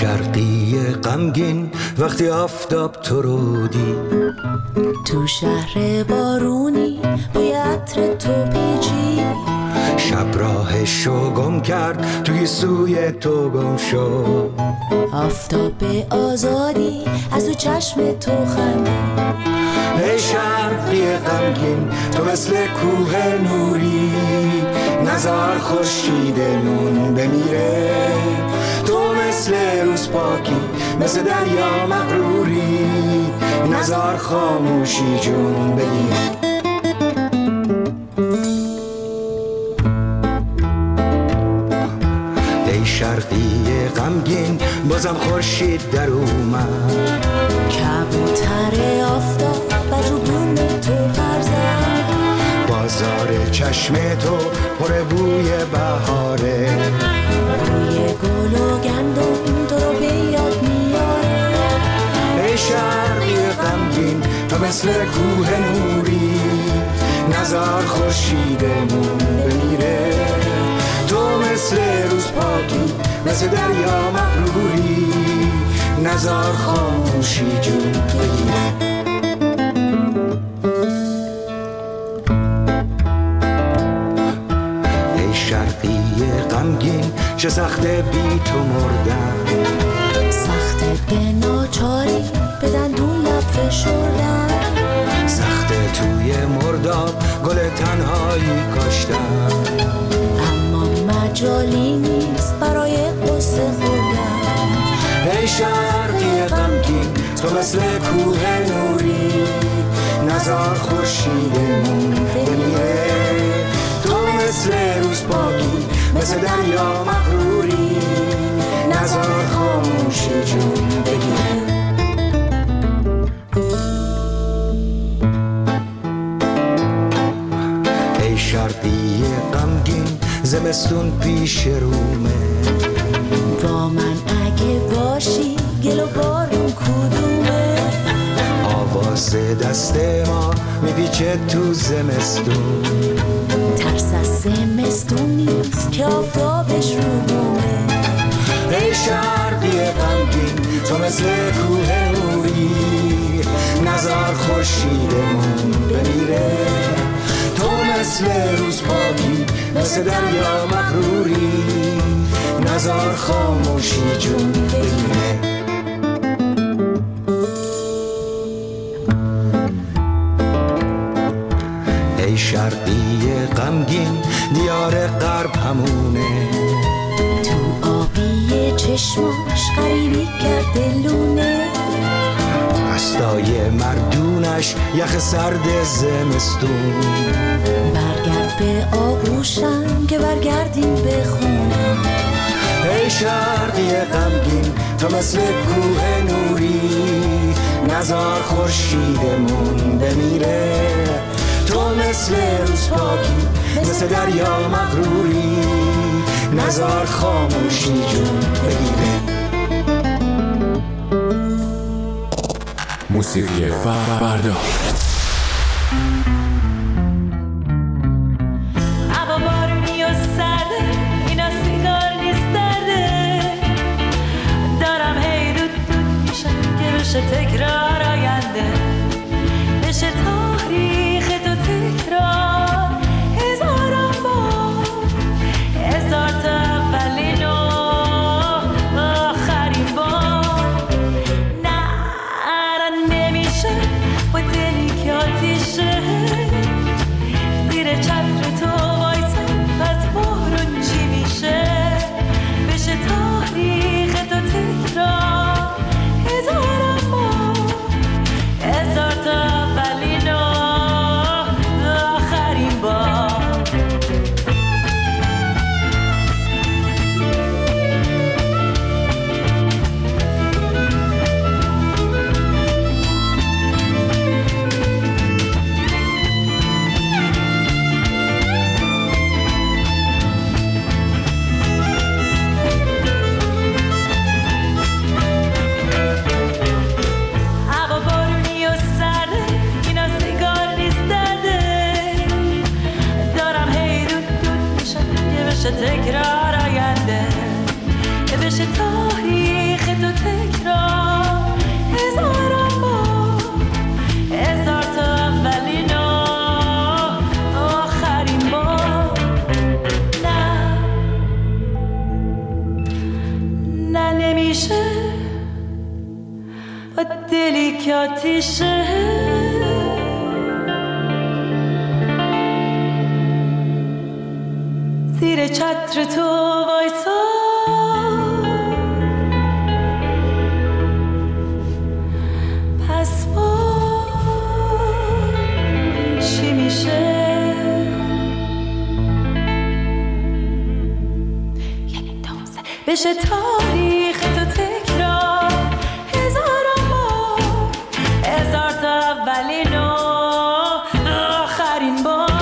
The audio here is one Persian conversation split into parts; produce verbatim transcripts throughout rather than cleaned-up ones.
شرقی غمگین وقتی آفتاب تو رو دید، تو شهر بارونی بوی عطر تو پیچی، شب راهشو گم کرد توی سوی تو گم شد، آفتاب آزادی از تو چشم تو خندید. ای شرقی غمگین تو مثل کوه نوری، نزار خورشیدمون بمیره، تو مثل روز پاکی مثل دریا مغروری، نزار خاموشی جون بگیره. ای شرقی غمگین بازم خورشید در اومد، کبوتر آفتاب بر رو بوم تو پر زد، بازار چشم تو پر بوی بهاره، بوی گل و گندم تو رو به یاد میاره. ای شرقی غمگین تو مثل کوه نوری، نزار خورشیدمون بمیره، تو مثل روز پاکی مثل دریا مغروری، نزار خاموشی جون بگیره. ای شرقی غمگین چه سخته بی تو مردن، سخته به ناچاری به دندون لب فشردن، سخته توی مرداب گل تنهایی کاشتن، اما مجالی نیست برای قصه خوردن. ای شرقی غمگین تو مثل کوه نوری، نزار خورشیدمون بمیره، تو مثل روز پاکی مثل دریا مغروری، نزار خاموشی جون بگیره. ای شرقی غمگین زمستون پیش رومه، با من اگه باشی گل و بارون کدومه، آواز دست ما میپیچه تو زمستون، ترس از زمستون نیست که آفتابش رو بومه. ای شرقی غمگین تو مثل کوه نوری، نزار خورشیدمون بمیره، تو مثل روز پاکی مثل دریا مغروری، نزار خاموشی جون بگیره. ای شرقی غمگین دیار غرب همونه، تو آبی چشماش غریبی کرده لونه، دستای مردونش یخ سرد زمستون، برگرد به آغوشم که برگردیم به خونه. ای شرقی غمگین تو مثل کوه نوری، نزار خورشیدمون بمیره، تو مثل روز پاکی مثل دریا مغروری، نزار خاموشی جون بگیره. موسیقی فردا هوا بارونی و سرده، اینا سیگار نیست درده، دارم هی دود دود میشم که بشه تکرار آینده، بشه تاریخ تو تکرار هزاران بار، هزار تا اولین و آخرین بار. نه نمیشه با دلی که آتیشه، زیر چتر تو وایسم از بارون چی میشه، بشه تاریخ تو تکرار هزاران بار، هزار تا اولین و آخرین بار. هوا بارونی و سرده، اینا سیگار نیست درده، دارم هی دود دود میشم که بشه تکرار آینده، که بشه بشه تاریخ تو تکرار هزاران بار، هزار تا اولین و آخرین بار. نه نه نمیشه با دلی که آتیشه زیر چتر تو وایسا، پس با چی میشه؟ یک دوزه بشه تاریخ تو تکرار هزاران بار، هزار تا اولین و آخرین بار.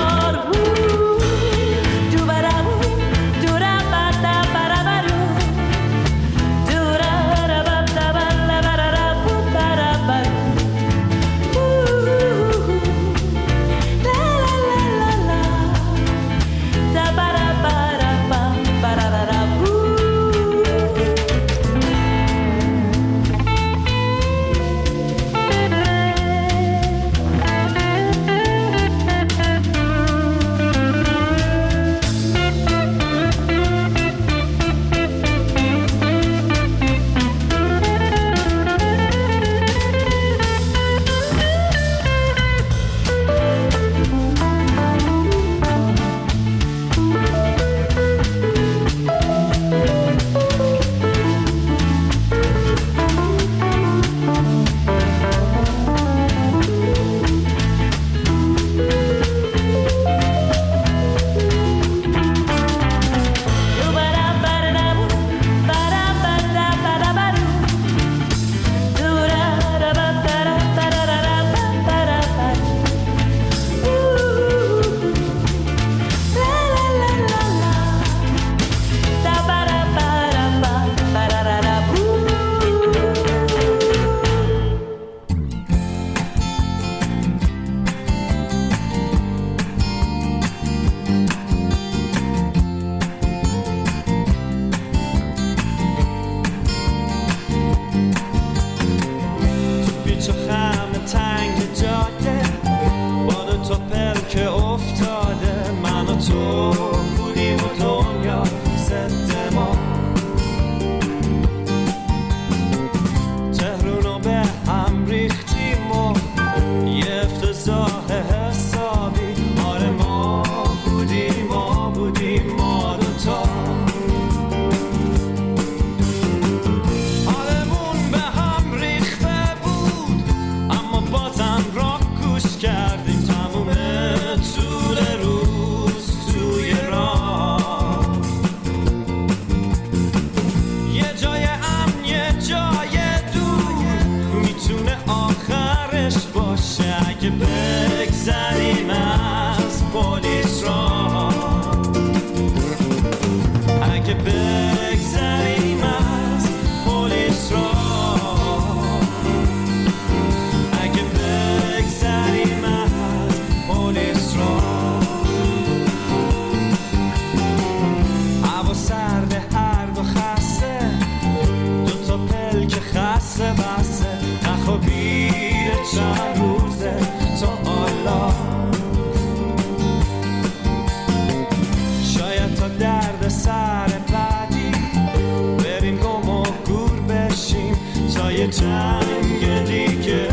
جنگ دیگه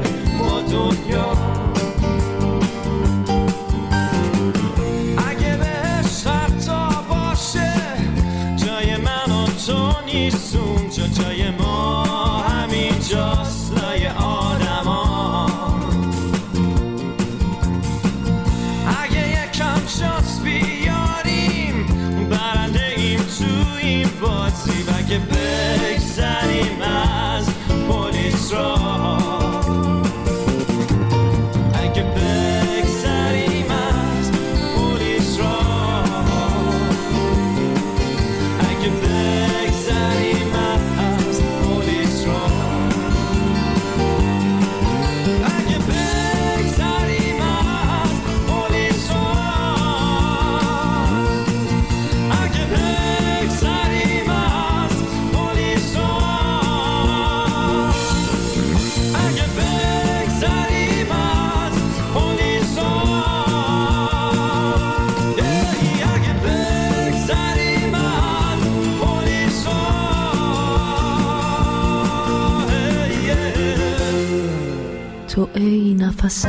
با دنیا اگه بهش حتی باشه جای من و تو نیست اونجا، جای ما همین جاست لای آدم ها. اگه یکم شانس بیاریم برنده ایم تو این بازی، اگه بگذریم از پلیس را، اگه بگذریم از پلیس را، اگه بگذریم از پلیس را، اگه بگذریم از پلیس را، اگه بگذریم از پلیس را. ای نفس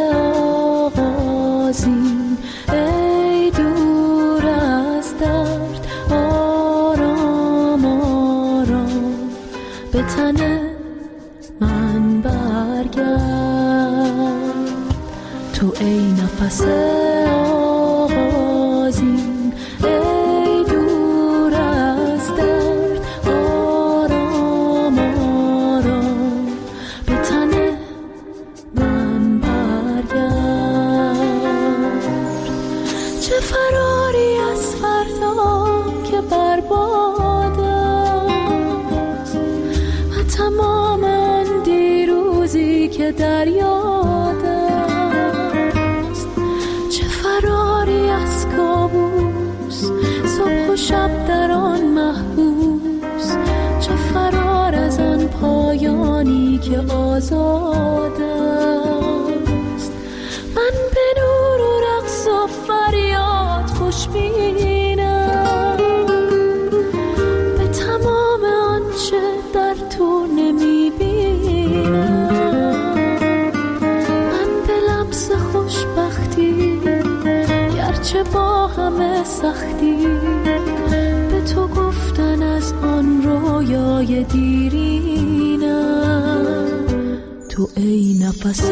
آغازین، ای دور از درد، آرام آرام به تن من برگرد. تو ای نفس آغازین، ای دور از درد، آرام آرام به تن من برگرد. چه فراری از فردا که برباد است و تمام آن دیروزی که در یاد است. چه فراری از کابوس، صبح و شب در آن محبوس. چه فرار از آن پایانی که آزاد است. من به نور و رقص و فریاد خوشبینم، به تمام آنچه در تو نمیبینم. من به لمس خوشبختی، گرچه با همه سختی، به تو گفتن از آن رویای دیرینم. تو ای نفس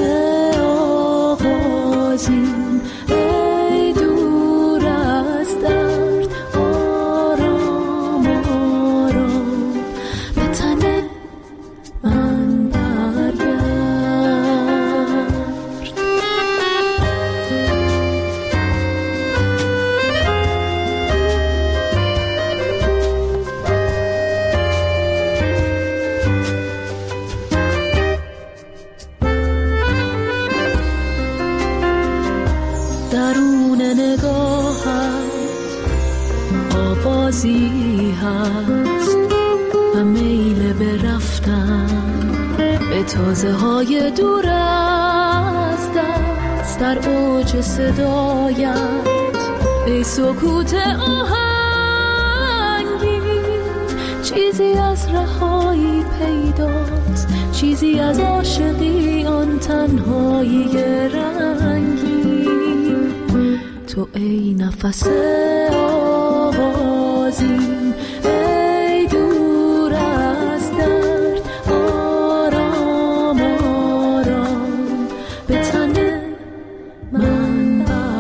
آغازین، ای دور از درد، آرام آرام به تن من برگرد. درون نگاهت آوازی هست و میل به رفتن به تازه های دور از دست. در اوج صدایت ای سکوت آهنگین، چیزی از رهایی پیداست، چیزی از عاشقی آن تنهایی رنگین. تو ای نفس آغازین، ای دور از درد، آرام آرام به تن من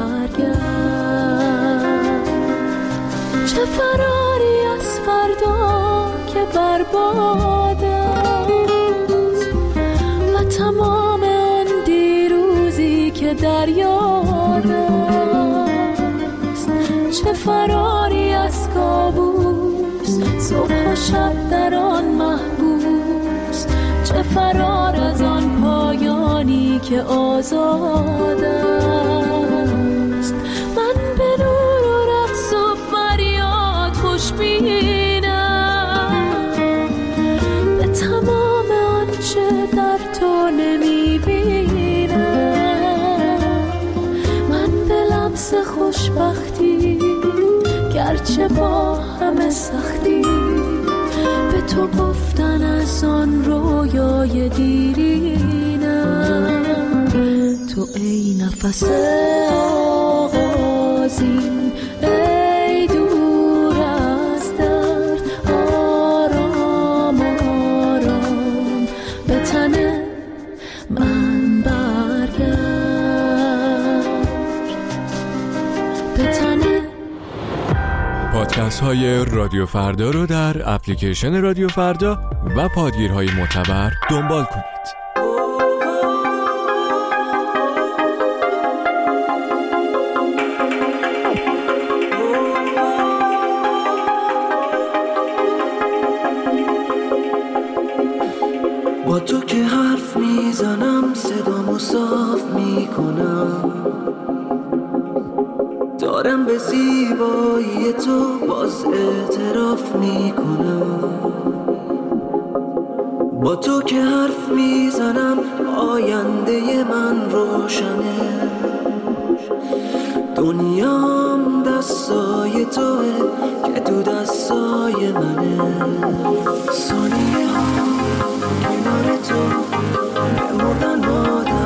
برگرد. چه فراری از فردا که برباد است و تمام آن دیروزی که در یاد است. چه فراری از کابوس، صبح و شب در آن محبوس. چه فرار از آن پایانی که آزاد است. من به نور و رقص و فریاد خوشبینم، به تمام آنچه در تو نمیبینم. من به لمس خوشبختی، گرچه با همه سختی، به تو گفتن از آن رویای دیرینم. تو ای نفس آغازین، ای دور از درد، آرام آرام به تن من برگرد، به تن. پادکست های رادیو فردا رو در اپلیکیشن رادیو فردا و پادگیرهای معتبر دنبال کنید. با تو که حرف میزنم صدامو صاف میکنم، دارم به زیبایی تو باز اعتراف میکنم. با تو که حرف میزنم آینده من روشنه، دنیام دستای توه که تو دستای منه. ثانیه ها کنار تو بمردن آدم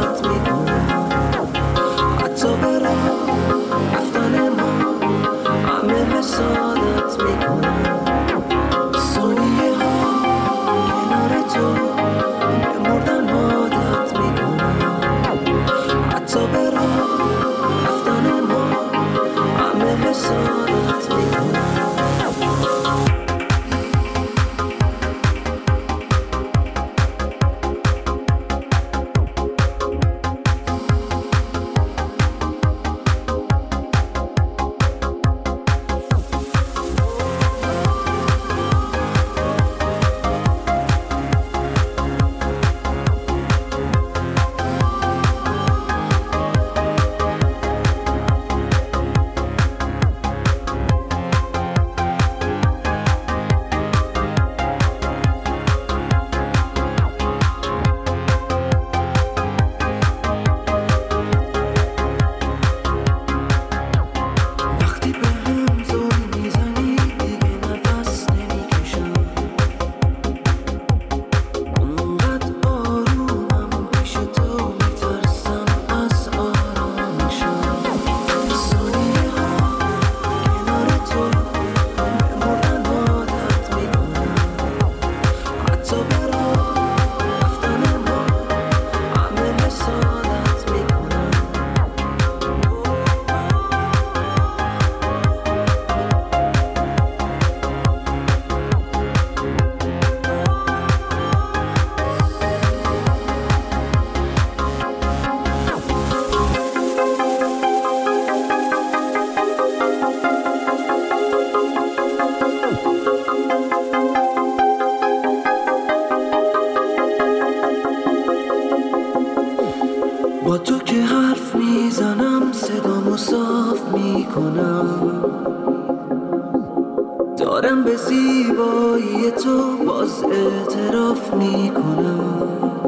زیبایی تو باز اعتراف میکنم،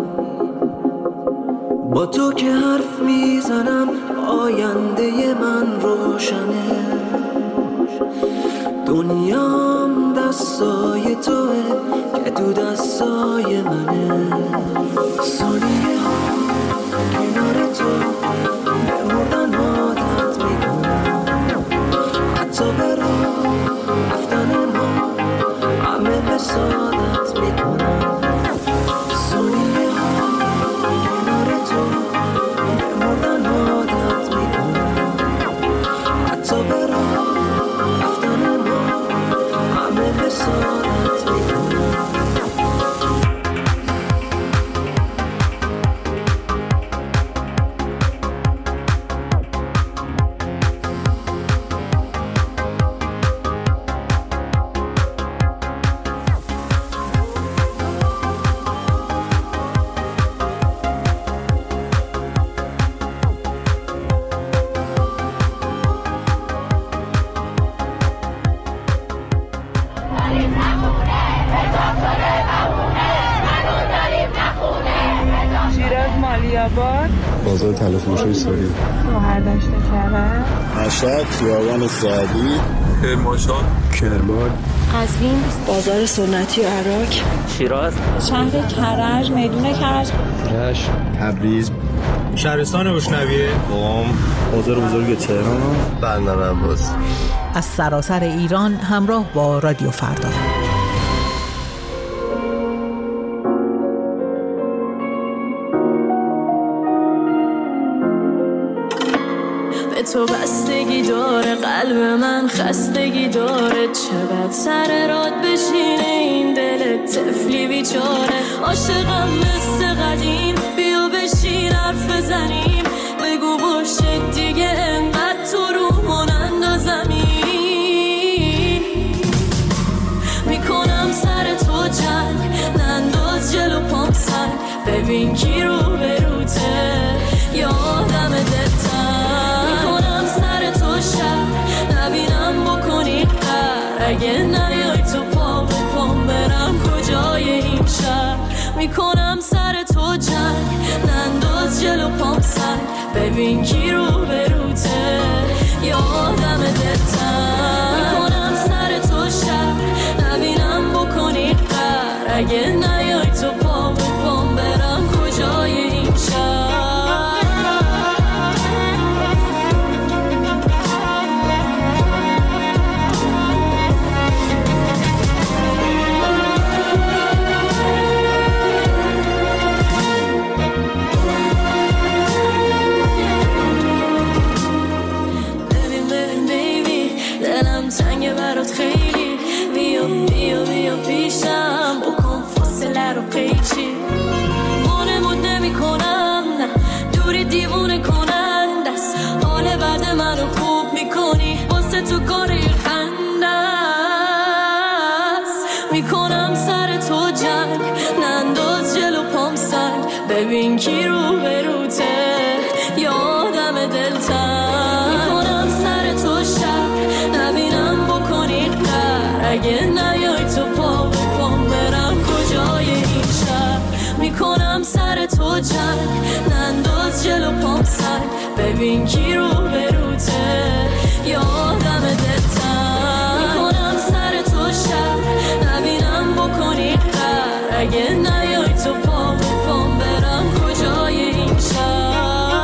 با تو که حرف میزنم آینده من روشنه، دنیام دستای توه که تو دستای منه، ثانیه ها کنار تو به مردن عادت میکنم، حتی به راه رفتن ما همه حسادت میکنم، ثانیه ها کنار تو به مردن عادت میکنم، حتی به راه رفتن ما همه حسادت میکنم. بازار تلافروشی ساری شوهرداشت کرد مشهد خیابان سعدی کرمانشاه کرمان قزوین بازار سنتی عراق شیراز شهر کرج میدون کرج رشت تبریز شهرستان اشنویه قم بازار بزرگ تهران بندر عباس. از سراسر ایران همراه با رادیو فردا. تو بستگی داره قلب من خستگی داره، چقدر سر راد بشینه این دل طفلی بیچاره، عاشقم مثل قدیم بیا بشین حرف بزنیم، بگو باشه دیگه انقدر تو رومون اندازمین، میکنم سر تو جنگ ننداز جلو پام سر، ببین کی رو بروته یادم دلتن، میکنم سر تو شب نبینم بکنی قر، اگه نیای تو پا به پام برم کجای این شهر، میکنم سر تو جنگ ننداز جلو پام سر، ببین کی رو بروته یادم دلتن، میکنم سر تو شب نبینم بکنی قر، اگه نیای تو پا به پام برم کجای این شهر. تنگ برات خیلی بیا بیا بیا پیشم بکن فاصله رو قیچی، وانمون نمی کنم نه دوری دیوونه کنند است، حال بعد منو خوب میکنی واسه تو کاری خنده است، میکنم سر تو جنگ ننداز جلو پام سنگ، ببین کی رو بروته یادم دلتن، میکنم سر تو شب نبینم بکنی قر، اگه نیای تو پا به پام برم کجای این شهر، میکنم سر تو جنگ ننداز جلو پام سر، ببین کی رو بروته یادم دلتن، میکنم سر تو شب نبینم بکنی قر، اگه نیای تو پا به پام برم کجای این شهر.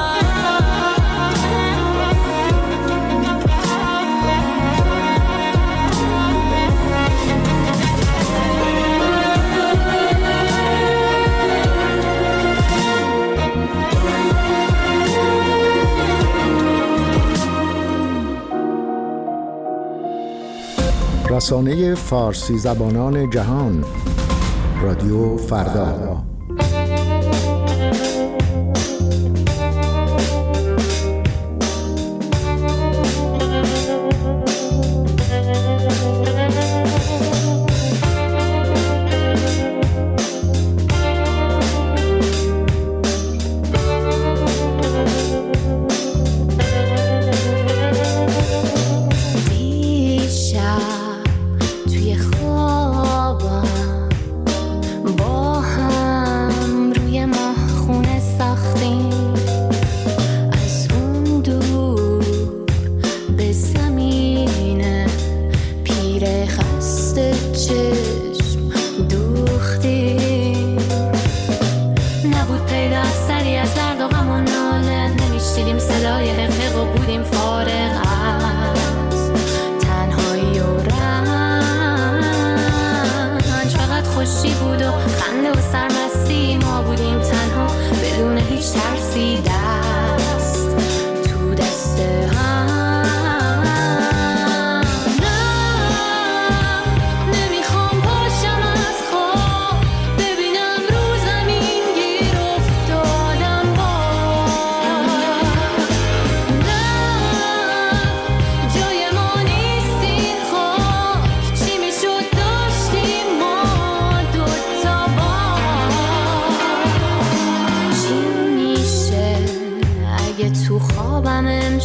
رسانه فارسی زبانان جهان رادیو فردا. توی خواب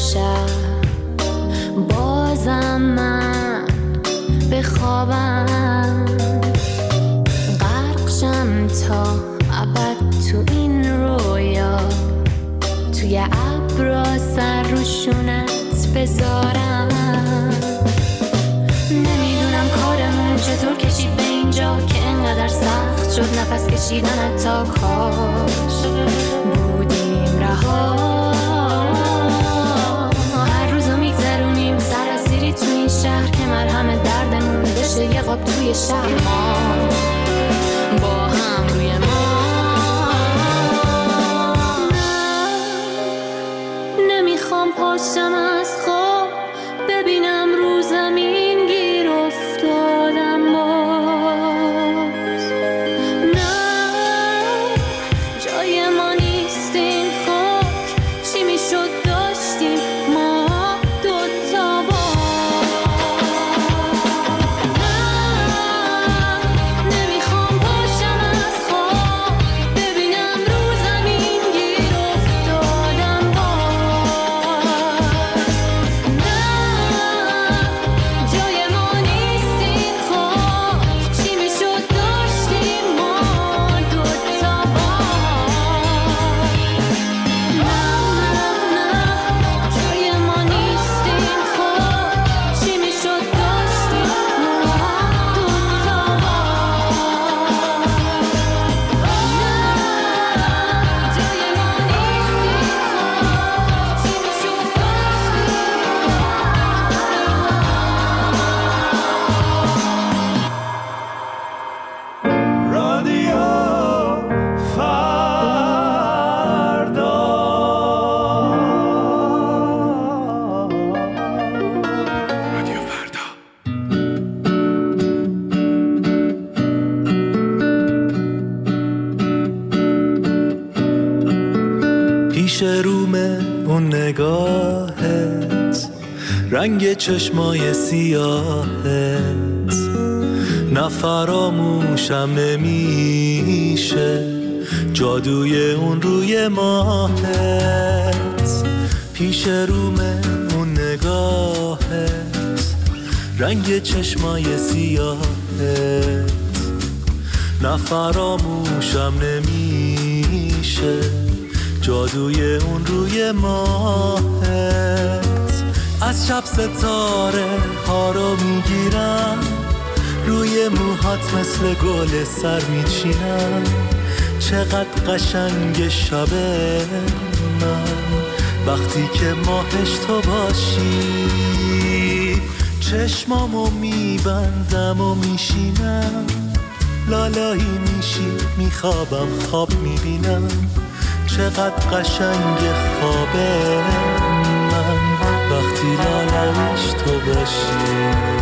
شب بازم من بخوابم، غرقشم تا ابد تو این رویا، توی ابرا سر رو شونت بذارم. نمیدونم کارمون چطور کشید به اینجا که انقدر سخت شد نفس کشیدن، تا کاش بودیم رها. هر روزو میگذرونیم سراسیری تو این شهر که مرهم دردمون بشه یه قاب توی شهر، ما با هم روی ما. نمیخوام پاشم از خواب ببینم رو زمین گیر افتادم باز. نه جای ما نیست این خاک، چی میشد داشتیم ما دوتا باز. نه نمیخوام پاشم از خواب ببینم رو زمین گیر افتادم باز. نه جای ما نیست این خاک، چی میشد داشتیم ما دوتا باز. نه نه جای ما نیست این خاک، چی میشد داشتیم ما دوتا باز. نه جای ما نیست این خاک، چی میشد رادیو فردا. رادیو فردا. پیش رومه اون نگاهت، رنگ چشمای سیاهت، نفراموشم نمیشه جادوی اون روی ماهت. پیش رومه اون نگاهت، رنگ چشمای سیاهت، نفراموشم نمیشه جادوی اون روی ماهت. از شب ستاره ها رو میگیرم، روی موهات مثل گل سر میچینم. چقدر قشنگ شب من وقتی که ماهش تو باشی. چشمامو میبندم و میشینم، لالایی میشی میخوابم خواب میبینم. چقدر قشنگ خوابه من وقتی لالایش تو باشی.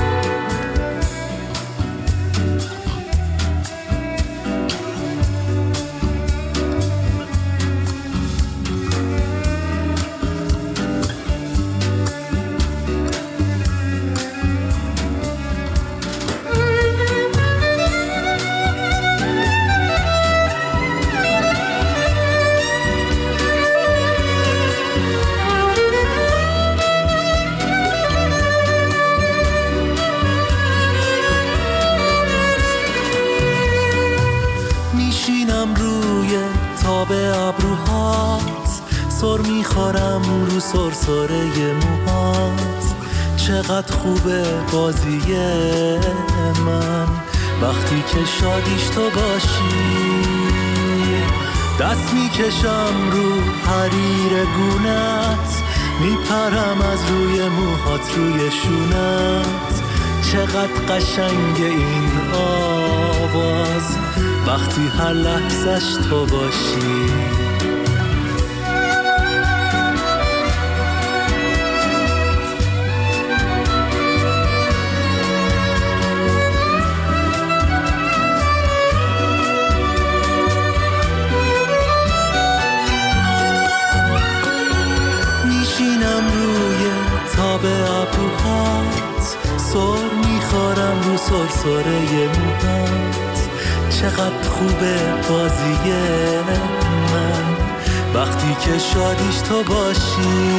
سر میخورم رو سرسره موهات. چقدر خوبه بازی من وقتی که شادیش تو باشی. دست میکشم رو حریر گونت، میپرم از روی موهات روی شونت. چقدر قشنگ این آواز وقتی هر لحظش تو باشی. سر میخورم رو سرسره موهات. چقدر خوبه بازی من وقتی که شادیش تو باشی،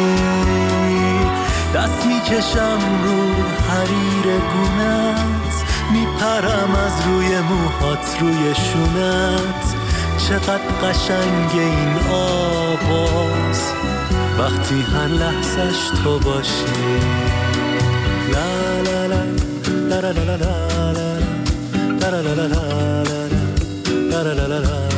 دست میکشم رو حریر گونت، میپرم از روی موهات روی شونت. چقدر قشنگ این آواز وقتی هر لحظش تو باشی. لا لا لا لا لا لا لا لا لا لا لا لا لا لا لا لا لا لا